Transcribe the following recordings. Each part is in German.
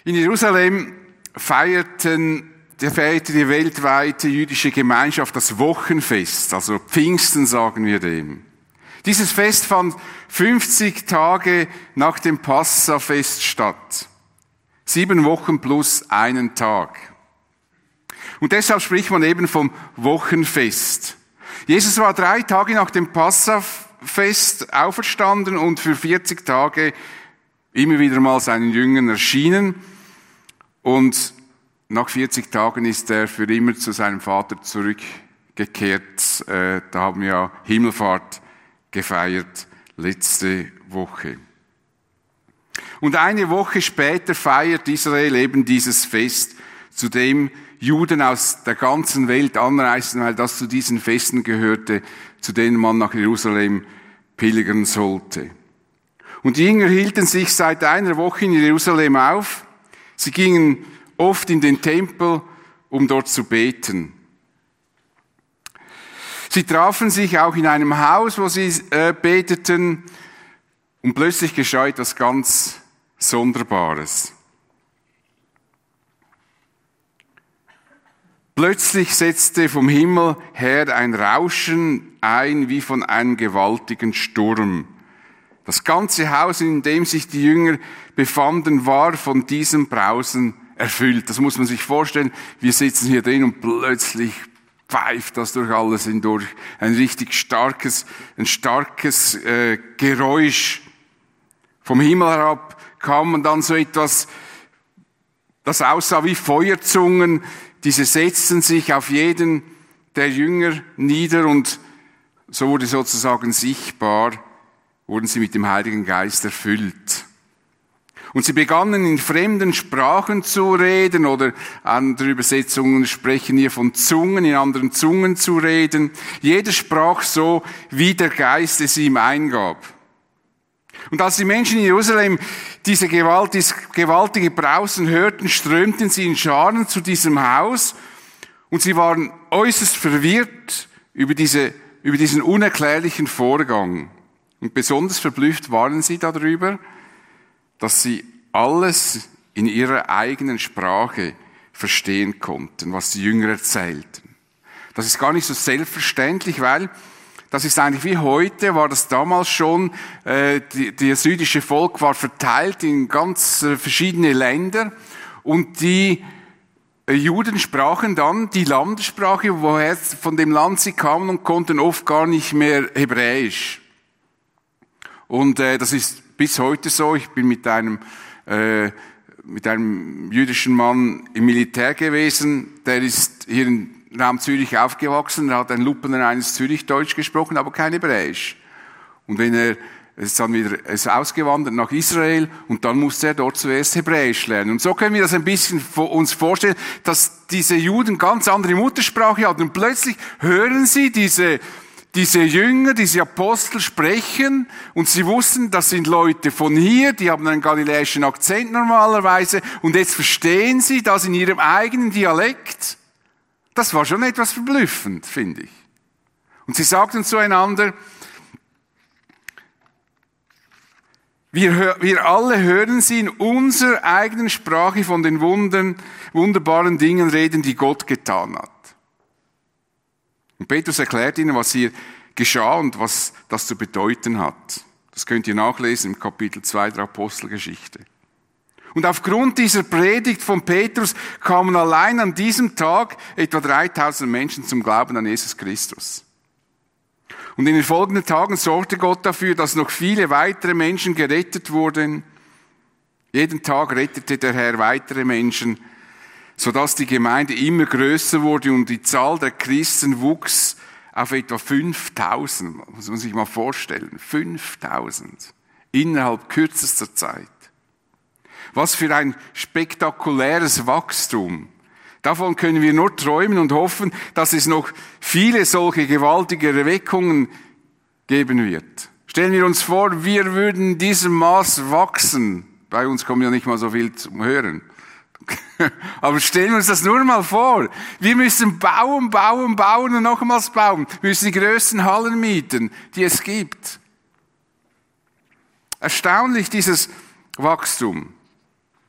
In Jerusalem feierte die weltweite jüdische Gemeinschaft das Wochenfest, also Pfingsten sagen wir dem. Dieses Fest fand 50 Tage nach dem Passafest statt. 7 Wochen plus einen Tag. Und deshalb spricht man eben vom Wochenfest. Jesus war 3 Tage nach dem Passafest auferstanden und für 40 Tage immer wieder mal seinen Jüngern erschienen. Und nach 40 Tagen ist er für immer zu seinem Vater zurückgekehrt. Da haben wir ja Himmelfahrt gefeiert letzte Woche. Und eine Woche später feiert Israel eben dieses Fest, zu dem Juden aus der ganzen Welt anreisten, weil das zu diesen Festen gehörte, zu denen man nach Jerusalem pilgern sollte. Und die Jünger hielten sich seit einer Woche in Jerusalem auf. Sie gingen oft in den Tempel, um dort zu beten. Sie trafen sich auch in einem Haus, wo sie beteten, und plötzlich geschah etwas ganz Sonderbares. Plötzlich setzte vom Himmel her ein Rauschen ein, wie von einem gewaltigen Sturm. Das ganze Haus, in dem sich die Jünger befanden, war von diesem Brausen erfüllt. Das muss man sich vorstellen. Wir sitzen hier drin und plötzlich pfeift das durch alles hindurch. Ein richtig starkes Geräusch. Vom Himmel herab kam dann so etwas, das aussah wie Feuerzungen. Diese setzten sich auf jeden der Jünger nieder und so wurde sozusagen sichtbar, wurden sie mit dem Heiligen Geist erfüllt. Und sie begannen in fremden Sprachen zu reden, oder andere Übersetzungen sprechen hier von Zungen, in anderen Zungen zu reden. Jeder sprach so, wie der Geist es ihm eingab. Und als die Menschen in Jerusalem dieses gewaltige Brausen hörten, strömten sie in Scharen zu diesem Haus und sie waren äußerst verwirrt über diesen unerklärlichen Vorgang. Und besonders verblüfft waren sie darüber, dass sie alles in ihrer eigenen Sprache verstehen konnten, was die Jünger erzählten. Das ist gar nicht so selbstverständlich, weil das ist eigentlich wie heute, war das damals schon, das jüdische Volk war verteilt in ganz verschiedene Länder und die Juden sprachen dann die Landessprache, woher von dem Land sie kamen und konnten oft gar nicht mehr Hebräisch. Und das ist bis heute so. Ich bin mit einem jüdischen Mann im Militär gewesen. Der ist hier im Raum Zürich aufgewachsen. Er hat ein lupenreines Zürichdeutsch gesprochen, aber kein Hebräisch. Und er ist dann wieder ausgewandert nach Israel und dann musste er dort zuerst Hebräisch lernen. Und so können wir das ein bisschen uns vorstellen, dass diese Juden ganz andere Muttersprache hatten. Und plötzlich hören sie diese Jünger, diese Apostel sprechen und sie wussten, das sind Leute von hier, die haben einen galiläischen Akzent normalerweise und jetzt verstehen sie das in ihrem eigenen Dialekt. Das war schon etwas verblüffend, finde ich. Und sie sagten zueinander, wir alle hören sie in unserer eigenen Sprache von den wunderbaren Dingen reden, die Gott getan hat. Und Petrus erklärt ihnen, was hier geschah und was das zu bedeuten hat. Das könnt ihr nachlesen im Kapitel 2 der Apostelgeschichte. Und aufgrund dieser Predigt von Petrus kamen allein an diesem Tag etwa 3000 Menschen zum Glauben an Jesus Christus. Und in den folgenden Tagen sorgte Gott dafür, dass noch viele weitere Menschen gerettet wurden. Jeden Tag rettete der Herr weitere Menschen, sodass die Gemeinde immer größer wurde und die Zahl der Christen wuchs auf etwa 5000. Muss man sich mal vorstellen. 5000. Innerhalb kürzester Zeit. Was für ein spektakuläres Wachstum. Davon können wir nur träumen und hoffen, dass es noch viele solche gewaltige Erweckungen geben wird. Stellen wir uns vor, wir würden in diesem Maß wachsen. Bei uns kommt ja nicht mal so viel zum Hören. Aber stellen wir uns das nur mal vor. Wir müssen bauen und nochmals bauen. Wir müssen die größten Hallen mieten, die es gibt. Erstaunlich, dieses Wachstum.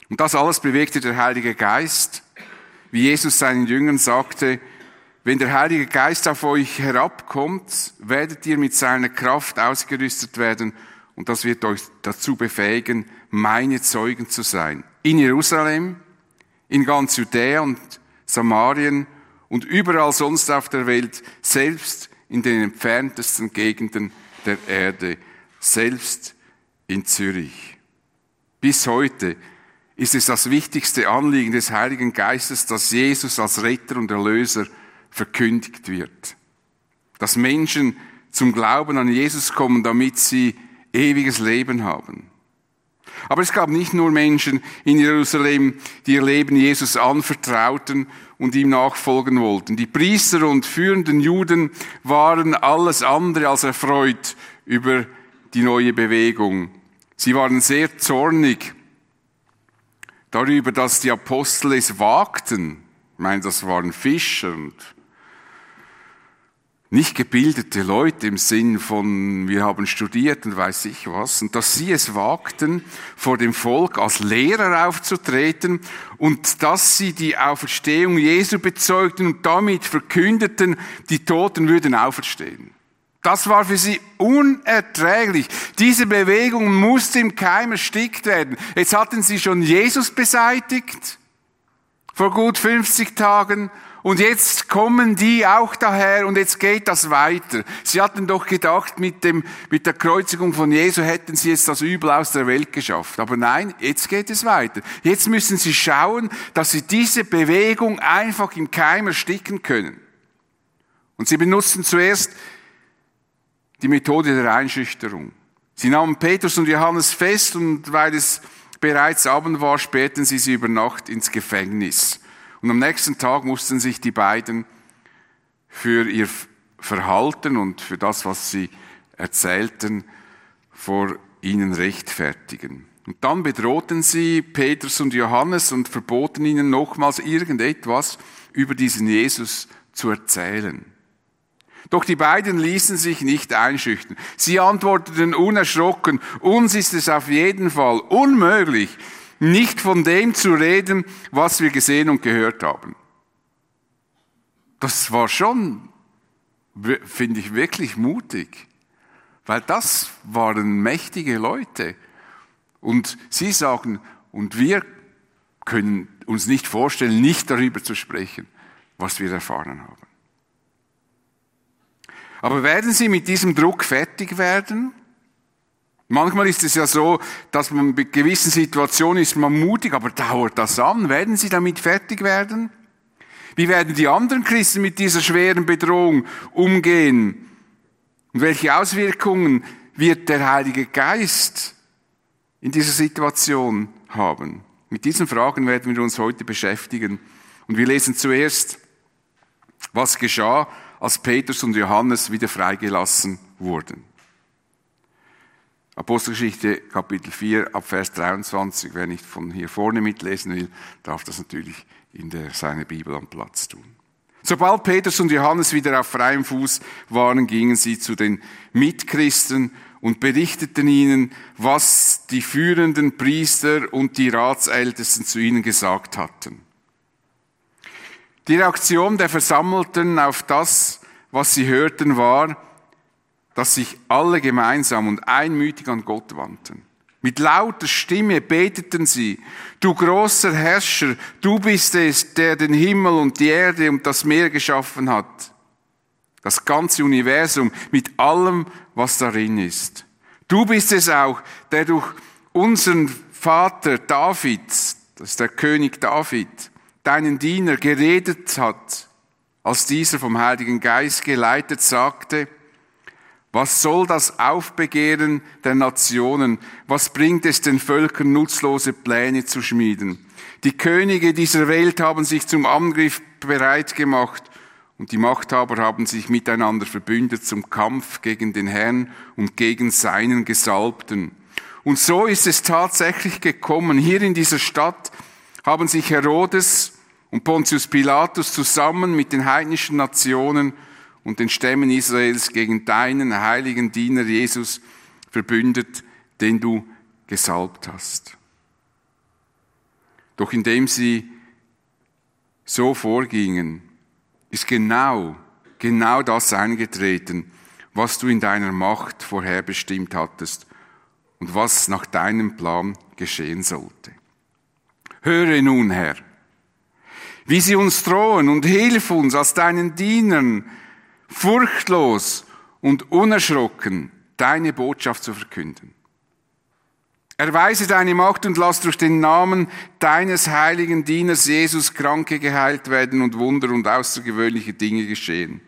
Und das alles bewegte der Heilige Geist, wie Jesus seinen Jüngern sagte: Wenn der Heilige Geist auf euch herabkommt, werdet ihr mit seiner Kraft ausgerüstet werden, und das wird euch dazu befähigen, meine Zeugen zu sein. In Jerusalem, in ganz Judäa und Samarien und überall sonst auf der Welt, selbst in den entferntesten Gegenden der Erde, selbst in Zürich. Bis heute ist es das wichtigste Anliegen des Heiligen Geistes, dass Jesus als Retter und Erlöser verkündigt wird. Dass Menschen zum Glauben an Jesus kommen, damit sie ewiges Leben haben. Aber es gab nicht nur Menschen in Jerusalem, die ihr Leben Jesus anvertrauten und ihm nachfolgen wollten. Die Priester und führenden Juden waren alles andere als erfreut über die neue Bewegung. Sie waren sehr zornig darüber, dass die Apostel es wagten. Ich meine, das waren Fischer und nicht gebildete Leute im Sinn von, wir haben studiert und weiß ich was. Und dass sie es wagten, vor dem Volk als Lehrer aufzutreten und dass sie die Auferstehung Jesu bezeugten und damit verkündeten, die Toten würden auferstehen. Das war für sie unerträglich. Diese Bewegung musste im Keim erstickt werden. Jetzt hatten sie schon Jesus beseitigt, vor gut 50 Tagen. Und jetzt kommen die auch daher und jetzt geht das weiter. Sie hatten doch gedacht, mit der Kreuzigung von Jesu hätten sie jetzt das Übel aus der Welt geschafft. Aber nein, jetzt geht es weiter. Jetzt müssen sie schauen, dass sie diese Bewegung einfach im Keim ersticken können. Und sie benutzen zuerst die Methode der Einschüchterung. Sie nahmen Petrus und Johannes fest und weil es bereits Abend war, sperrten sie über Nacht ins Gefängnis. Und am nächsten Tag mussten sich die beiden für ihr Verhalten und für das, was sie erzählten, vor ihnen rechtfertigen. Und dann bedrohten sie Petrus und Johannes und verboten ihnen nochmals irgendetwas über diesen Jesus zu erzählen. Doch die beiden ließen sich nicht einschüchtern. Sie antworteten unerschrocken: Uns ist es auf jeden Fall unmöglich, nicht von dem zu reden, was wir gesehen und gehört haben. Das war schon, finde ich, wirklich mutig, weil das waren mächtige Leute. Und sie sagen, und wir können uns nicht vorstellen, nicht darüber zu sprechen, was wir erfahren haben. Aber werden sie mit diesem Druck fertig werden? Manchmal ist es ja so, dass man mit gewissen Situationen ist man mutig, aber dauert das an? Werden sie damit fertig werden? Wie werden die anderen Christen mit dieser schweren Bedrohung umgehen? Und welche Auswirkungen wird der Heilige Geist in dieser Situation haben? Mit diesen Fragen werden wir uns heute beschäftigen. Und wir lesen zuerst, was geschah, als Petrus und Johannes wieder freigelassen wurden. Apostelgeschichte Kapitel 4 ab Vers 23. Wer nicht von hier vorne mitlesen will, darf das natürlich in seiner Bibel am Platz tun. Sobald Petrus und Johannes wieder auf freiem Fuß waren, gingen sie zu den Mitchristen und berichteten ihnen, was die führenden Priester und die Ratsältesten zu ihnen gesagt hatten. Die Reaktion der Versammelten auf das, was sie hörten, war, dass sich alle gemeinsam und einmütig an Gott wandten. Mit lauter Stimme beteten sie: Du großer Herrscher, du bist es, der den Himmel und die Erde und das Meer geschaffen hat. Das ganze Universum mit allem, was darin ist. Du bist es auch, der durch unseren Vater David, das ist der König David, deinen Diener geredet hat, als dieser vom Heiligen Geist geleitet sagte: Was soll das Aufbegehren der Nationen? Was bringt es den Völkern, nutzlose Pläne zu schmieden? Die Könige dieser Welt haben sich zum Angriff bereit gemacht und die Machthaber haben sich miteinander verbündet zum Kampf gegen den Herrn und gegen seinen Gesalbten. Und so ist es tatsächlich gekommen. Hier in dieser Stadt haben sich Herodes und Pontius Pilatus zusammen mit den heidnischen Nationen und den Stämmen Israels gegen deinen heiligen Diener Jesus verbündet, den du gesalbt hast. Doch indem sie so vorgingen, ist genau das eingetreten, was du in deiner Macht vorherbestimmt hattest und was nach deinem Plan geschehen sollte. Höre nun, Herr, wie sie uns drohen und hilf uns als deinen Dienern, furchtlos und unerschrocken deine Botschaft zu verkünden. Erweise deine Macht und lass durch den Namen deines heiligen Dieners Jesus Kranke geheilt werden und Wunder und außergewöhnliche Dinge geschehen.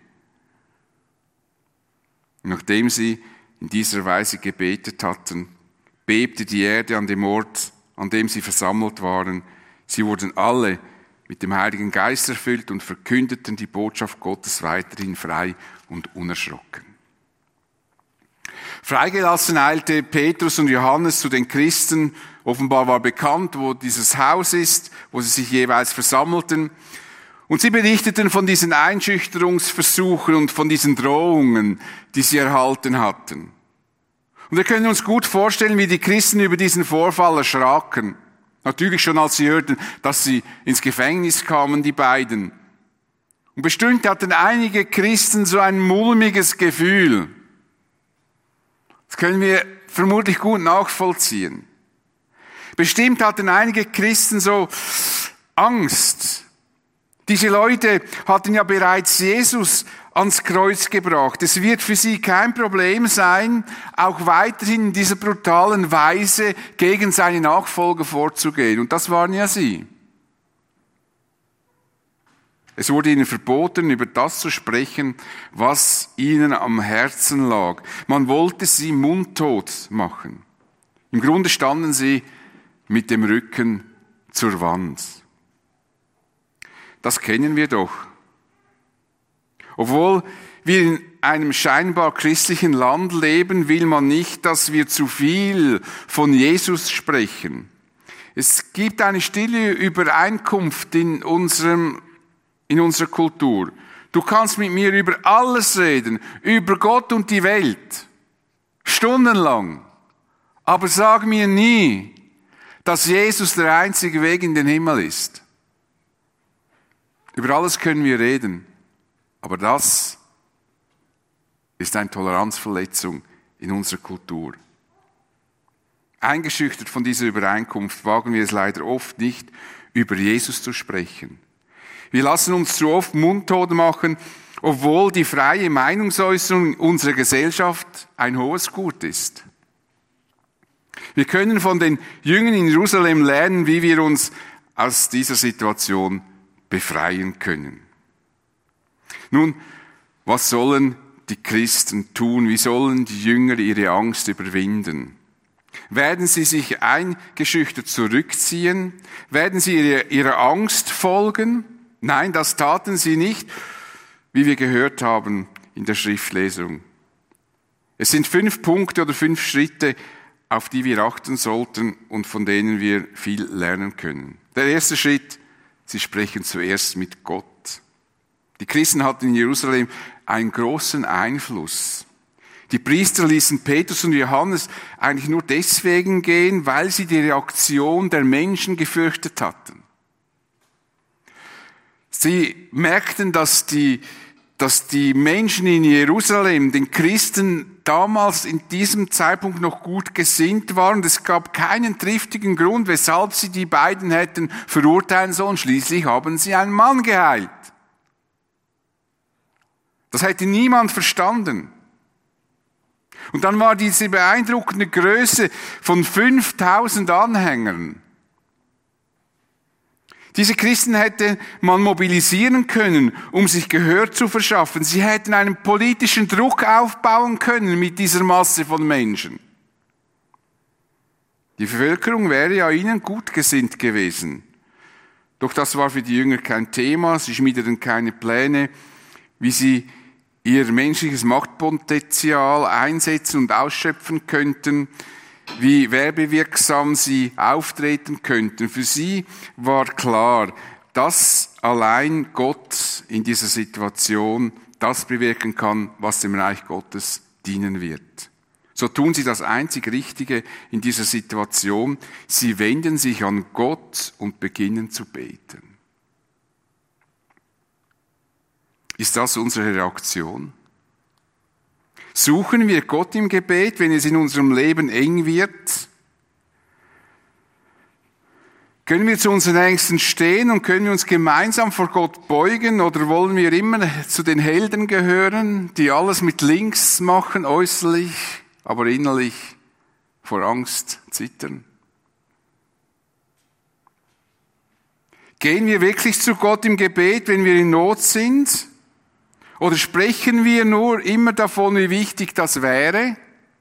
Nachdem sie in dieser Weise gebetet hatten, bebte die Erde an dem Ort, an dem sie versammelt waren. Sie wurden alle mit dem Heiligen Geist erfüllt und verkündeten die Botschaft Gottes weiterhin frei und unerschrocken. Freigelassen eilte Petrus und Johannes zu den Christen. Offenbar war bekannt, wo dieses Haus ist, wo sie sich jeweils versammelten. Und sie berichteten von diesen Einschüchterungsversuchen und von diesen Drohungen, die sie erhalten hatten. Und wir können uns gut vorstellen, wie die Christen über diesen Vorfall erschraken. Natürlich schon, als sie hörten, dass sie ins Gefängnis kamen, die beiden. Und bestimmt hatten einige Christen so ein mulmiges Gefühl. Das können wir vermutlich gut nachvollziehen. Bestimmt hatten einige Christen so Angst. Diese Leute hatten ja bereits Jesus ans Kreuz gebracht. Es wird für sie kein Problem sein, auch weiterhin in dieser brutalen Weise gegen seine Nachfolger vorzugehen. Und das waren ja sie. Es wurde ihnen verboten, über das zu sprechen, was ihnen am Herzen lag. Man wollte sie mundtot machen. Im Grunde standen sie mit dem Rücken zur Wand. Das kennen wir doch. Obwohl wir in einem scheinbar christlichen Land leben, will man nicht, dass wir zu viel von Jesus sprechen. Es gibt eine stille Übereinkunft in unserer Kultur. Du kannst mit mir über alles reden, über Gott und die Welt, stundenlang. Aber sag mir nie, dass Jesus der einzige Weg in den Himmel ist. Über alles können wir reden, aber das ist eine Toleranzverletzung in unserer Kultur. Eingeschüchtert von dieser Übereinkunft wagen wir es leider oft nicht, über Jesus zu sprechen. Wir lassen uns zu oft mundtot machen, obwohl die freie Meinungsäußerung in unserer Gesellschaft ein hohes Gut ist. Wir können von den Jüngern in Jerusalem lernen, wie wir uns aus dieser Situation befreien können. Nun, was sollen die Christen tun? Wie sollen die Jünger ihre Angst überwinden? Werden sie sich eingeschüchtert zurückziehen? Werden sie ihrer Angst folgen? Nein, das taten sie nicht, wie wir gehört haben in der Schriftlesung. Es sind 5 Punkte oder 5 Schritte, auf die wir achten sollten und von denen wir viel lernen können. Der erste Schritt: Sie sprechen zuerst mit Gott. Die Christen hatten in Jerusalem einen großen Einfluss. Die Priester ließen Petrus und Johannes eigentlich nur deswegen gehen, weil sie die Reaktion der Menschen gefürchtet hatten. Sie merkten, dass die Menschen in Jerusalem den Christen damals in diesem Zeitpunkt noch gut gesinnt waren. Es gab keinen triftigen Grund, weshalb sie die beiden hätten verurteilen sollen. Schließlich haben sie einen Mann geheilt. Das hätte niemand verstanden. Und dann war diese beeindruckende Größe von 5000 Anhängern. Diese Christen hätte man mobilisieren können, um sich Gehör zu verschaffen. Sie hätten einen politischen Druck aufbauen können mit dieser Masse von Menschen. Die Bevölkerung wäre ja ihnen gut gesinnt gewesen. Doch das war für die Jünger kein Thema. Sie schmiedeten keine Pläne, wie sie ihr menschliches Machtpotenzial einsetzen und ausschöpfen könnten, wie werbewirksam sie auftreten könnten. Für sie war klar, dass allein Gott in dieser Situation das bewirken kann, was dem Reich Gottes dienen wird. So tun sie das einzig Richtige in dieser Situation. Sie wenden sich an Gott und beginnen zu beten. Ist das unsere Reaktion? Suchen wir Gott im Gebet, wenn es in unserem Leben eng wird? Können wir zu unseren Ängsten stehen und können wir uns gemeinsam vor Gott beugen oder wollen wir immer zu den Helden gehören, die alles mit links machen, äußerlich, aber innerlich vor Angst zittern? Gehen wir wirklich zu Gott im Gebet, wenn wir in Not sind? Oder sprechen wir nur immer davon, wie wichtig das wäre?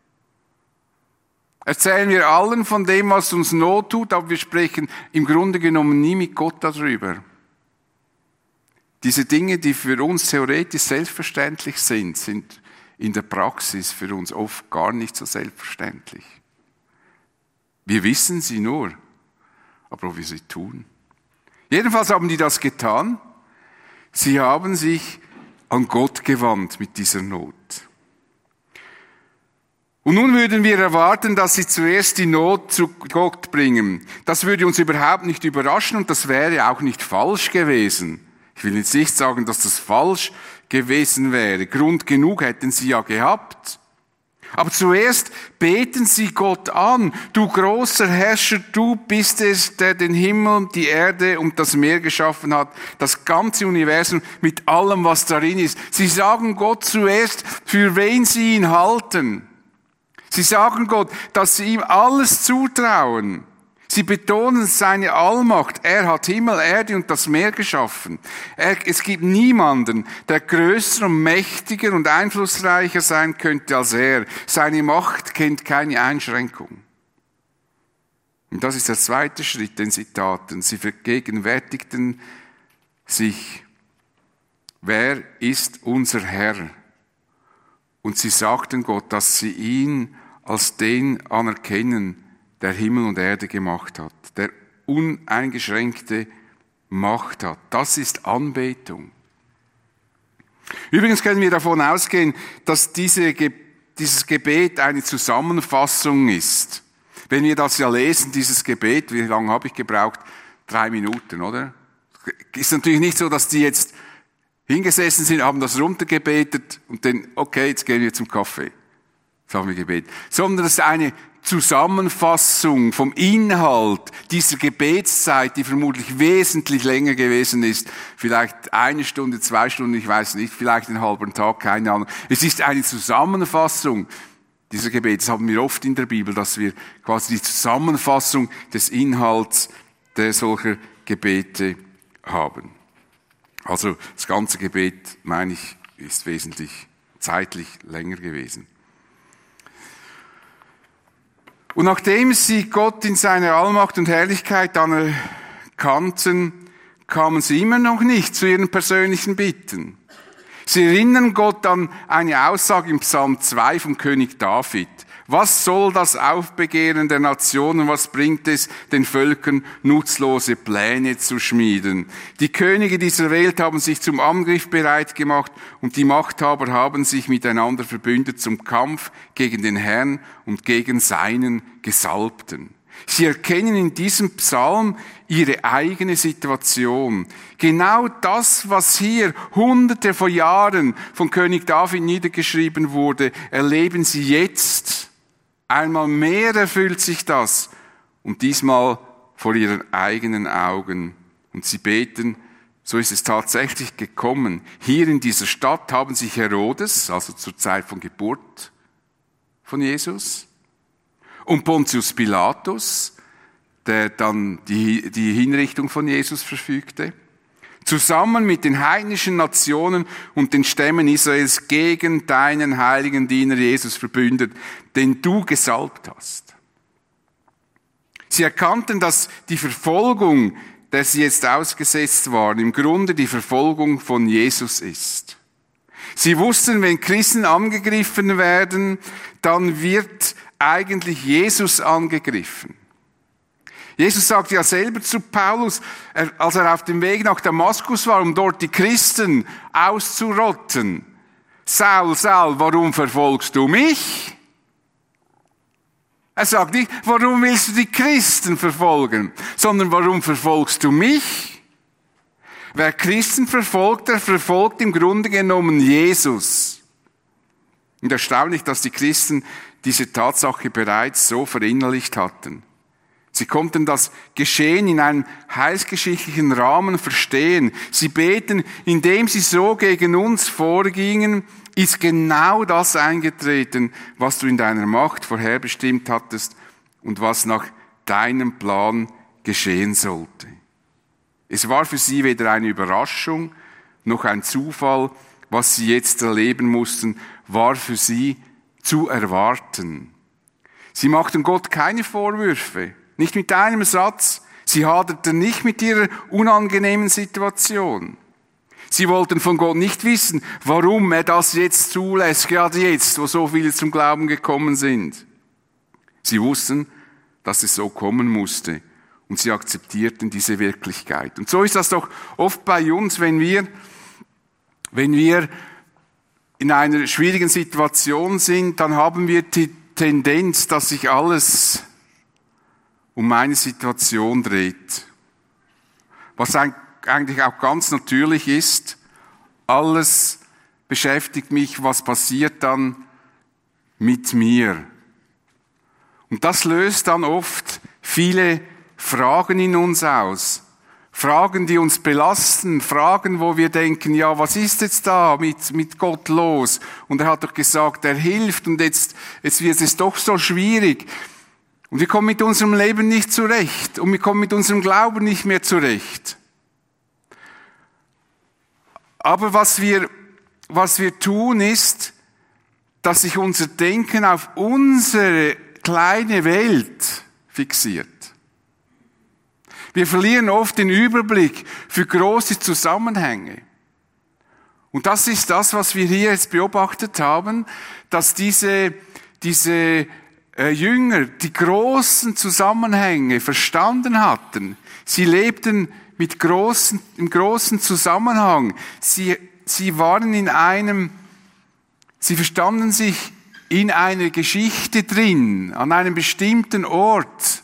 Erzählen wir allen von dem, was uns Not tut, aber wir sprechen im Grunde genommen nie mit Gott darüber. Diese Dinge, die für uns theoretisch selbstverständlich sind in der Praxis für uns oft gar nicht so selbstverständlich. Wir wissen sie nur, aber ob wir sie tun. Jedenfalls haben die das getan. Sie haben sich an Gott gewandt mit dieser Not. Und nun würden wir erwarten, dass sie zuerst die Not zu Gott bringen. Das würde uns überhaupt nicht überraschen und das wäre auch nicht falsch gewesen. Ich will jetzt nicht sagen, dass das falsch gewesen wäre. Grund genug hätten sie ja gehabt. Aber zuerst beten sie Gott an. Du großer Herrscher, du bist es, der den Himmel, die Erde und das Meer geschaffen hat, das ganze Universum mit allem, was darin ist. Sie sagen Gott zuerst, für wen sie ihn halten. Sie sagen Gott, dass sie ihm alles zutrauen. Sie betonen seine Allmacht. Er hat Himmel, Erde und das Meer geschaffen. Es gibt niemanden, der größer und mächtiger und einflussreicher sein könnte als er. Seine Macht kennt keine Einschränkung. Und das ist der zweite Schritt, den sie taten. Sie vergegenwärtigten sich, wer ist unser Herr? Und sie sagten Gott, dass sie ihn als den anerkennen, der Himmel und Erde gemacht hat, der uneingeschränkte Macht hat. Das ist Anbetung. Übrigens können wir davon ausgehen, dass dieses Gebet eine Zusammenfassung ist. Wenn wir das ja lesen, dieses Gebet, wie lange habe ich gebraucht? 3 Minuten, oder? Ist natürlich nicht so, dass die jetzt hingesessen sind, haben das runtergebetet und dann, okay, jetzt gehen wir zum Kaffee. Das haben wir gebetet. Sondern es ist eine Zusammenfassung vom Inhalt dieser Gebetszeit, die vermutlich wesentlich länger gewesen ist. Vielleicht 1 Stunde, 2 Stunden, ich weiß nicht, vielleicht einen halben Tag, keine Ahnung. Es ist eine Zusammenfassung dieser Gebete. Das haben wir oft in der Bibel, dass wir quasi die Zusammenfassung des Inhalts der solcher Gebete haben. Also das ganze Gebet, meine ich, ist wesentlich zeitlich länger gewesen. Und nachdem sie Gott in seiner Allmacht und Herrlichkeit anerkannten, kamen sie immer noch nicht zu ihren persönlichen Bitten. Sie erinnern Gott an eine Aussage im Psalm 2 vom König David. Was soll das Aufbegehren der Nationen, was bringt es den Völkern, nutzlose Pläne zu schmieden? Die Könige dieser Welt haben sich zum Angriff bereit gemacht und die Machthaber haben sich miteinander verbündet zum Kampf gegen den Herrn und gegen seinen Gesalbten. Sie erkennen in diesem Psalm ihre eigene Situation. Genau das, was hier Hunderte von Jahren von König David niedergeschrieben wurde, erleben sie jetzt. Einmal mehr erfüllt sich das und diesmal vor ihren eigenen Augen. Und sie beten, so ist es tatsächlich gekommen. Hier in dieser Stadt haben sich Herodes, also zur Zeit von Geburt von Jesus, und Pontius Pilatus, der dann die Hinrichtung von Jesus verfügte, zusammen mit den heidnischen Nationen und den Stämmen Israels gegen deinen heiligen Diener Jesus verbündet, den du gesalbt hast. Sie erkannten, dass die Verfolgung, der sie jetzt ausgesetzt waren, im Grunde die Verfolgung von Jesus ist. Sie wussten, wenn Christen angegriffen werden, dann wird eigentlich Jesus angegriffen. Jesus sagt ja selber zu Paulus, als er auf dem Weg nach Damaskus war, um dort die Christen auszurotten: Saul, Saul, warum verfolgst du mich? Er sagt nicht, warum willst du die Christen verfolgen, sondern warum verfolgst du mich? Wer Christen verfolgt, der verfolgt im Grunde genommen Jesus. Und erstaunlich, dass die Christen diese Tatsache bereits so verinnerlicht hatten. Sie konnten das Geschehen in einem heilsgeschichtlichen Rahmen verstehen. Sie beten, indem sie so gegen uns vorgingen, ist genau das eingetreten, was du in deiner Macht vorherbestimmt hattest und was nach deinem Plan geschehen sollte. Es war für sie weder eine Überraschung noch ein Zufall, was sie jetzt erleben mussten, war für sie zu erwarten. Sie machten Gott keine Vorwürfe, nicht mit einem Satz. Sie haderten nicht mit ihrer unangenehmen Situation. Sie wollten von Gott nicht wissen, warum er das jetzt zulässt, gerade jetzt, wo so viele zum Glauben gekommen sind. Sie wussten, dass es so kommen musste und sie akzeptierten diese Wirklichkeit. Und so ist das doch oft bei uns, wenn wir in einer schwierigen Situation sind, dann haben wir die Tendenz, dass sich alles um meine Situation dreht. Was eigentlich auch ganz natürlich ist, alles beschäftigt mich, was passiert dann mit mir. Und das löst dann oft viele Fragen in uns aus. Fragen, die uns belasten, Fragen, wo wir denken, ja, was ist jetzt da mit Gott los? Und er hat doch gesagt, er hilft und jetzt wird es doch so schwierig. Und wir kommen mit unserem Leben nicht zurecht und wir kommen mit unserem Glauben nicht mehr zurecht. Aber was wir tun ist, dass sich unser Denken auf unsere kleine Welt fixiert. Wir verlieren oft den Überblick für große Zusammenhänge. Und das ist das, was wir hier jetzt beobachtet haben, dass diese Jünger die großen Zusammenhänge verstanden hatten. Sie lebten im großen Zusammenhang. Sie verstanden sich in einer Geschichte drin, an einem bestimmten Ort.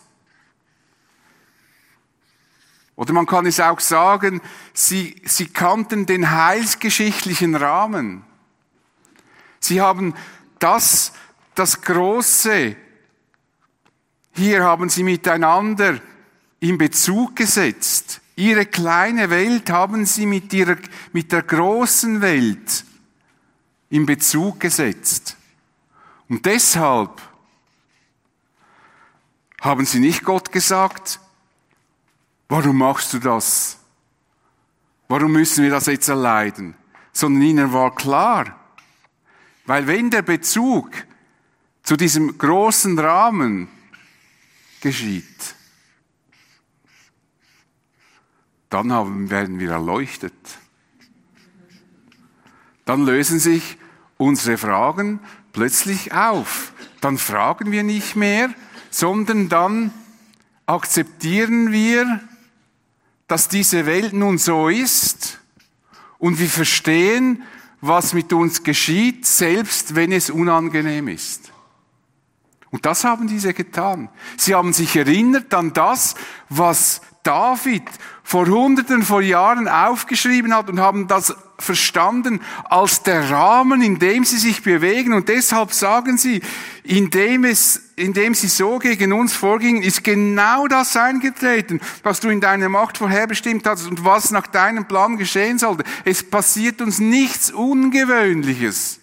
Oder man kann es auch sagen, sie kannten den heilsgeschichtlichen Rahmen. Sie haben das Große, hier haben sie miteinander in Bezug gesetzt. Ihre kleine Welt haben sie mit der großen Welt in Bezug gesetzt. Und deshalb haben sie nicht Gott gesagt, warum machst du das? Warum müssen wir das jetzt erleiden? Sondern ihnen war klar, weil wenn der Bezug zu diesem großen Rahmen geschieht, dann werden wir erleuchtet. Dann lösen sich unsere Fragen plötzlich auf. Dann fragen wir nicht mehr, sondern dann akzeptieren wir, dass diese Welt nun so ist und wir verstehen, was mit uns geschieht, selbst wenn es unangenehm ist. Und das haben diese getan. Sie haben sich erinnert an das, was David vor Hunderten von Jahren aufgeschrieben hat und haben das verstanden als der Rahmen, in dem sie sich bewegen. Und deshalb sagen sie, indem sie so gegen uns vorgingen, ist genau das eingetreten, was du in deiner Macht vorherbestimmt hast und was nach deinem Plan geschehen sollte. Es passiert uns nichts Ungewöhnliches.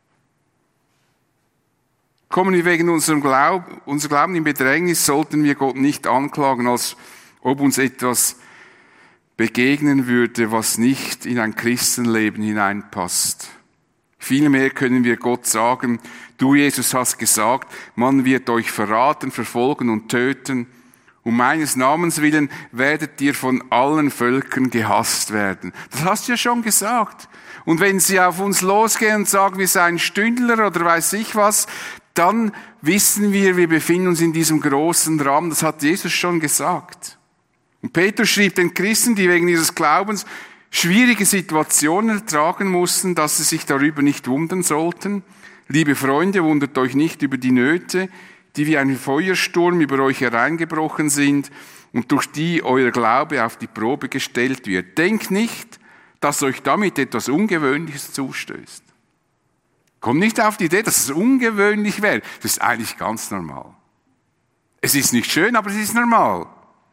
Kommen wir wegen unser Glauben in Bedrängnis, sollten wir Gott nicht anklagen, als ob uns etwas begegnen würde, was nicht in ein Christenleben hineinpasst. Vielmehr können wir Gott sagen, du Jesus hast gesagt, man wird euch verraten, verfolgen und töten. Um meines Namens willen werdet ihr von allen Völkern gehasst werden. Das hast du ja schon gesagt. Und wenn sie auf uns losgehen und sagen, wir seien Stündler oder weiß ich was, dann wissen wir befinden uns in diesem großen Rahmen. Das hat Jesus schon gesagt. Und Petrus schrieb den Christen, die wegen ihres Glaubens schwierige Situationen ertragen mussten, dass sie sich darüber nicht wundern sollten. Liebe Freunde, wundert euch nicht über die Nöte, die wie ein Feuersturm über euch hereingebrochen sind und durch die euer Glaube auf die Probe gestellt wird. Denkt nicht, dass euch damit etwas Ungewöhnliches zustößt. Kommt nicht auf die Idee, dass es ungewöhnlich wäre. Das ist eigentlich ganz normal. Es ist nicht schön, aber es ist normal.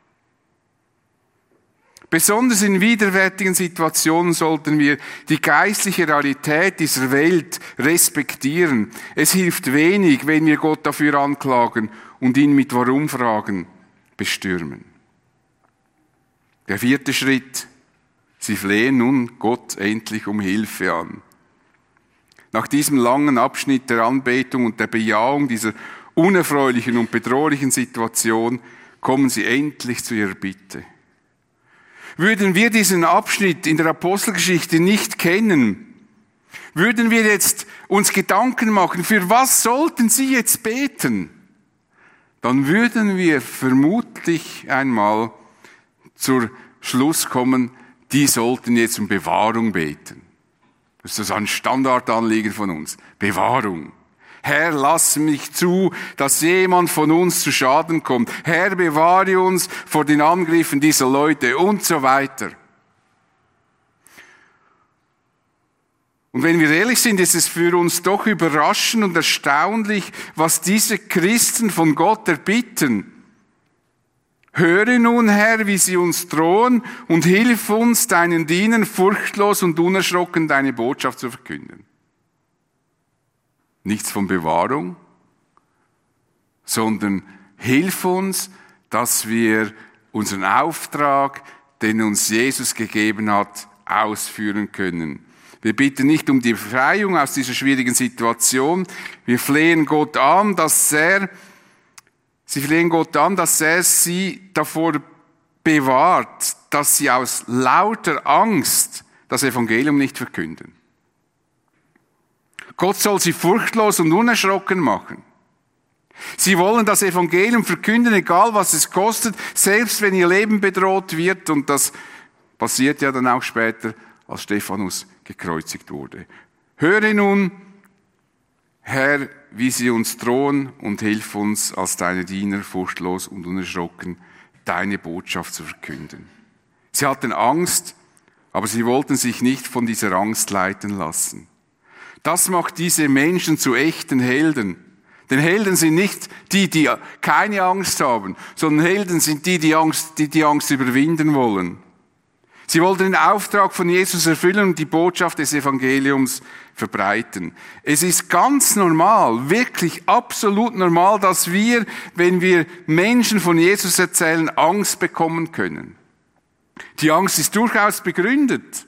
Besonders in widerwärtigen Situationen sollten wir die geistliche Realität dieser Welt respektieren. Es hilft wenig, wenn wir Gott dafür anklagen und ihn mit Warum-Fragen bestürmen. Der 4. Schritt. Sie flehen nun Gott endlich um Hilfe an. Nach diesem langen Abschnitt der Anbetung und der Bejahung dieser unerfreulichen und bedrohlichen Situation kommen sie endlich zu ihrer Bitte. Würden wir diesen Abschnitt in der Apostelgeschichte nicht kennen, würden wir jetzt uns Gedanken machen, für was sollten sie jetzt beten, dann würden wir vermutlich einmal zur Schluss kommen, die sollten jetzt um Bewahrung beten. Das ist ein Standardanliegen von uns. Bewahrung. Herr, lass mich zu, dass jemand von uns zu Schaden kommt. Herr, bewahre uns vor den Angriffen dieser Leute und so weiter. Und wenn wir ehrlich sind, ist es für uns doch überraschend und erstaunlich, was diese Christen von Gott erbitten. Höre nun, Herr, wie sie uns drohen und hilf uns, deinen Dienern furchtlos und unerschrocken deine Botschaft zu verkünden. Nichts von Bewahrung, sondern hilf uns, dass wir unseren Auftrag, den uns Jesus gegeben hat, ausführen können. Wir bitten nicht um die Befreiung aus dieser schwierigen Situation. Wir flehen Gott an, dass er sie davor bewahrt, dass sie aus lauter Angst das Evangelium nicht verkünden. Gott soll sie furchtlos und unerschrocken machen. Sie wollen das Evangelium verkünden, egal was es kostet, selbst wenn ihr Leben bedroht wird. Und das passiert ja dann auch später, als Stephanus gekreuzigt wurde. Höre nun, Herr, wie sie uns drohen und hilf uns, als deine Diener furchtlos und unerschrocken deine Botschaft zu verkünden. Sie hatten Angst, aber sie wollten sich nicht von dieser Angst leiten lassen. Das macht diese Menschen zu echten Helden. Denn Helden sind nicht die, die keine Angst haben, sondern Helden sind die, die Angst überwinden wollen. Sie wollten den Auftrag von Jesus erfüllen und die Botschaft des Evangeliums verbreiten. Es ist ganz normal, wirklich absolut normal, dass wir, wenn wir Menschen von Jesus erzählen, Angst bekommen können. Die Angst ist durchaus begründet.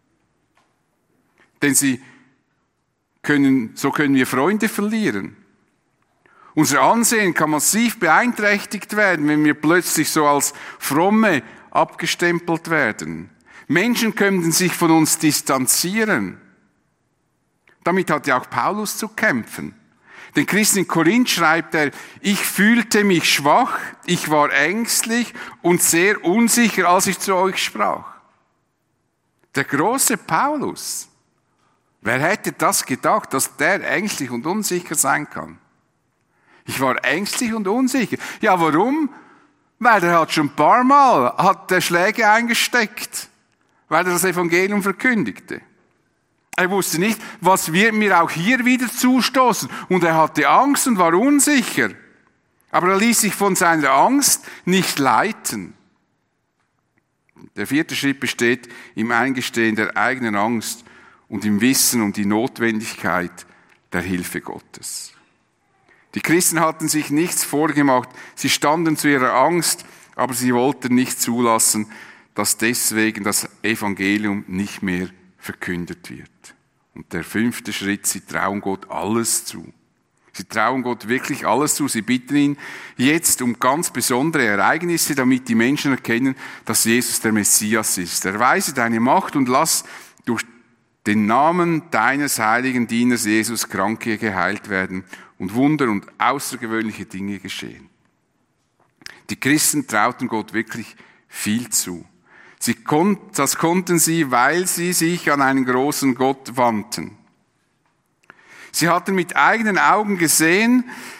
Denn so können wir Freunde verlieren. Unser Ansehen kann massiv beeinträchtigt werden, wenn wir plötzlich so als Fromme abgestempelt werden. Menschen könnten sich von uns distanzieren. Damit hat ja auch Paulus zu kämpfen. Den Christen in Korinth schreibt er, ich fühlte mich schwach, ich war ängstlich und sehr unsicher, als ich zu euch sprach. Der große Paulus, wer hätte das gedacht, dass der ängstlich und unsicher sein kann? Ich war ängstlich und unsicher. Ja, warum? Weil er hat schon ein paar Mal Schläge eingesteckt, weil er das Evangelium verkündigte. Er wusste nicht, was wird mir auch hier wieder zustoßen. Und er hatte Angst und war unsicher. Aber er ließ sich von seiner Angst nicht leiten. Der 4. Schritt besteht im Eingestehen der eigenen Angst und im Wissen um die Notwendigkeit der Hilfe Gottes. Die Christen hatten sich nichts vorgemacht. Sie standen zu ihrer Angst, aber sie wollten nicht zulassen, dass deswegen das Evangelium nicht mehr verkündet wird. Und der 5. Schritt, sie trauen Gott alles zu. Sie trauen Gott wirklich alles zu. Sie bitten ihn jetzt um ganz besondere Ereignisse, damit die Menschen erkennen, dass Jesus der Messias ist. Erweise deine Macht und lass durch den Namen deines heiligen Dieners Jesus Kranke geheilt werden und Wunder und außergewöhnliche Dinge geschehen. Die Christen trauten Gott wirklich viel zu. Das konnten sie, weil sie sich an einen großen Gott wandten. Sie hatten mit eigenen Augen gesehen,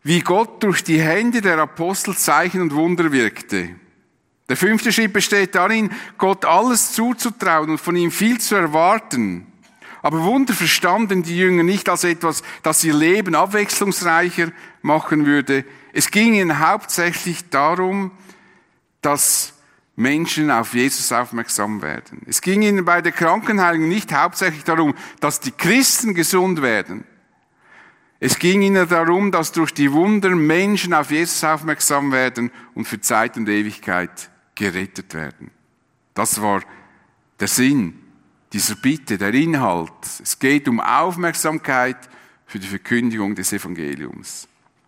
wie Gott durch die Hände der Apostel Zeichen und Wunder wirkte. Der 5. Schritt besteht darin, Gott alles zuzutrauen und von ihm viel zu erwarten. Aber Wunder verstanden die Jünger nicht als etwas, das ihr Leben abwechslungsreicher machen würde. Es ging ihnen hauptsächlich darum, dass Menschen auf Jesus aufmerksam werden. Es ging ihnen bei der Krankenheilung nicht hauptsächlich darum, dass die Christen gesund werden. Es ging ihnen darum, dass durch die Wunder Menschen auf Jesus aufmerksam werden und für Zeit und Ewigkeit gerettet werden. Das war der Sinn dieser Bitte, der Inhalt. Es geht um Aufmerksamkeit für die Verkündigung des Evangeliums.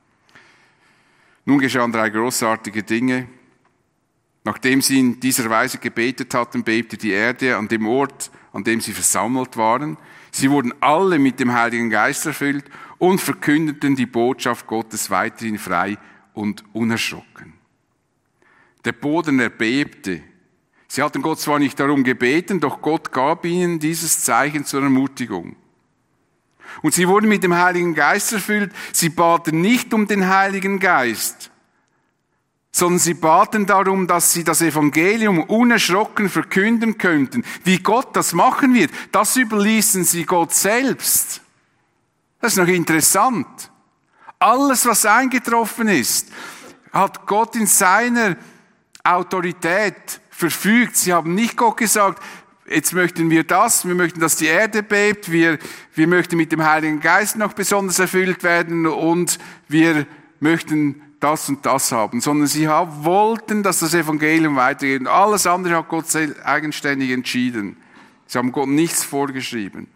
Nun geschahen 3 großartige Dinge. Nachdem sie in dieser Weise gebetet hatten, bebte die Erde an dem Ort, an dem sie versammelt waren. Sie wurden alle mit dem Heiligen Geist erfüllt und verkündeten die Botschaft Gottes weiterhin frei und unerschrocken. Der Boden erbebte. Sie hatten Gott zwar nicht darum gebeten, doch Gott gab ihnen dieses Zeichen zur Ermutigung. Und sie wurden mit dem Heiligen Geist erfüllt. Sie baten nicht um den Heiligen Geist, sondern sie baten darum, dass sie das Evangelium unerschrocken verkünden könnten. Wie Gott das machen wird, das überließen sie Gott selbst. Das ist noch interessant. Alles, was eingetroffen ist, hat Gott in seiner Autorität verfügt. Sie haben nicht Gott gesagt, jetzt möchten wir möchten, dass die Erde bebt, wir möchten mit dem Heiligen Geist noch besonders erfüllt werden und wir möchten das und das haben, sondern sie wollten, dass das Evangelium weitergeht. Und alles andere hat Gott eigenständig entschieden. Sie haben Gott nichts vorgeschrieben.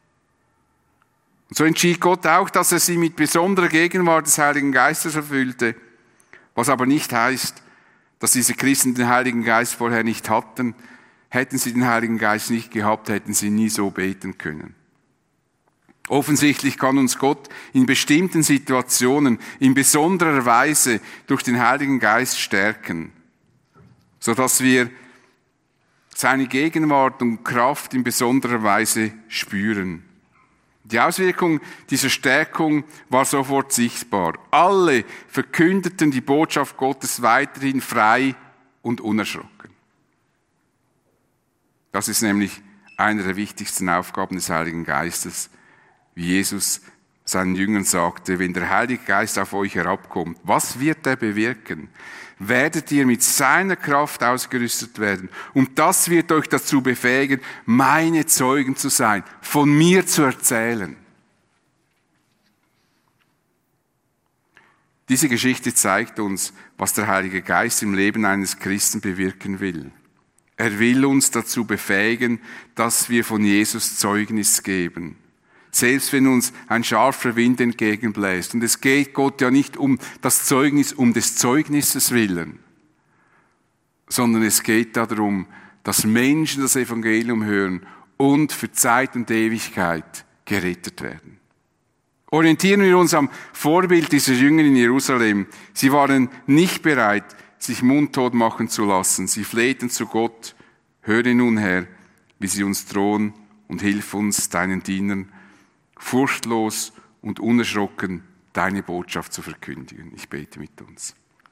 Und so entschied Gott auch, dass er sie mit besonderer Gegenwart des Heiligen Geistes erfüllte, was aber nicht heißt, dass diese Christen den Heiligen Geist vorher nicht hatten. Hätten sie den Heiligen Geist nicht gehabt, hätten sie nie so beten können. Offensichtlich kann uns Gott in bestimmten Situationen in besonderer Weise durch den Heiligen Geist stärken, sodass wir seine Gegenwart und Kraft in besonderer Weise spüren. Die Auswirkung dieser Stärkung war sofort sichtbar. Alle verkündeten die Botschaft Gottes weiterhin frei und unerschrocken. Das ist nämlich eine der wichtigsten Aufgaben des Heiligen Geistes, wie Jesus seinen Jüngern sagte, wenn der Heilige Geist auf euch herabkommt, was wird er bewirken? Werdet ihr mit seiner Kraft ausgerüstet werden. Und das wird euch dazu befähigen, meine Zeugen zu sein, von mir zu erzählen. Diese Geschichte zeigt uns, was der Heilige Geist im Leben eines Christen bewirken will. Er will uns dazu befähigen, dass wir von Jesus Zeugnis geben. Selbst wenn uns ein scharfer Wind entgegenbläst. Und es geht Gott ja nicht um das Zeugnis, um des Zeugnisses willen, sondern es geht darum, dass Menschen das Evangelium hören und für Zeit und Ewigkeit gerettet werden. Orientieren wir uns am Vorbild dieser Jünger in Jerusalem. Sie waren nicht bereit, sich mundtot machen zu lassen. Sie flehten zu Gott, höre nun Herr, wie sie uns drohen und hilf uns, deinen Dienern, furchtlos und unerschrocken deine Botschaft zu verkündigen. Ich bete mit uns.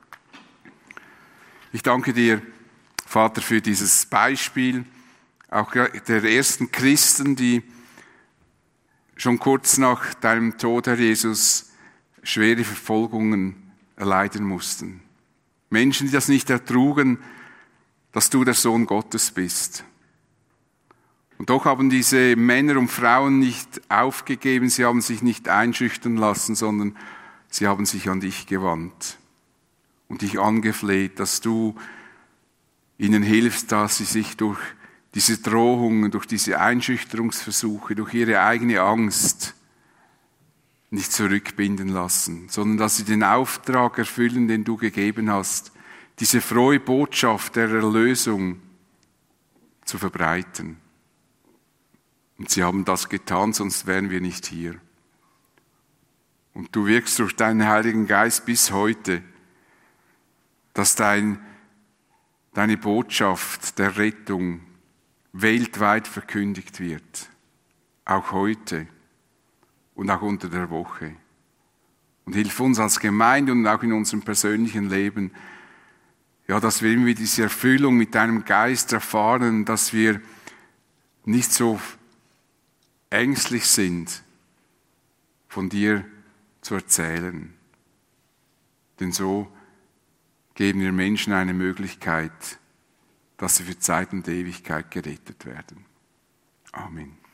Ich danke dir, Vater, für dieses Beispiel, auch der ersten Christen, die schon kurz nach deinem Tod, Herr Jesus, schwere Verfolgungen erleiden mussten. Menschen, die das nicht ertrugen, dass du der Sohn Gottes bist. Und doch haben diese Männer und Frauen nicht aufgegeben, sie haben sich nicht einschüchtern lassen, sondern sie haben sich an dich gewandt und dich angefleht, dass du ihnen hilfst, dass sie sich durch diese Drohungen, durch diese Einschüchterungsversuche, durch ihre eigene Angst nicht zurückbinden lassen, sondern dass sie den Auftrag erfüllen, den du gegeben hast, diese frohe Botschaft der Erlösung zu verbreiten. Und sie haben das getan, sonst wären wir nicht hier. Und du wirkst durch deinen Heiligen Geist bis heute, dass deine Botschaft der Rettung weltweit verkündigt wird. Auch heute und auch unter der Woche. Und hilf uns als Gemeinde und auch in unserem persönlichen Leben, ja, dass wir irgendwie diese Erfüllung mit deinem Geist erfahren, dass wir nicht so ängstlich sind, von dir zu erzählen. Denn so geben wir Menschen eine Möglichkeit, dass sie für Zeit und Ewigkeit gerettet werden. Amen.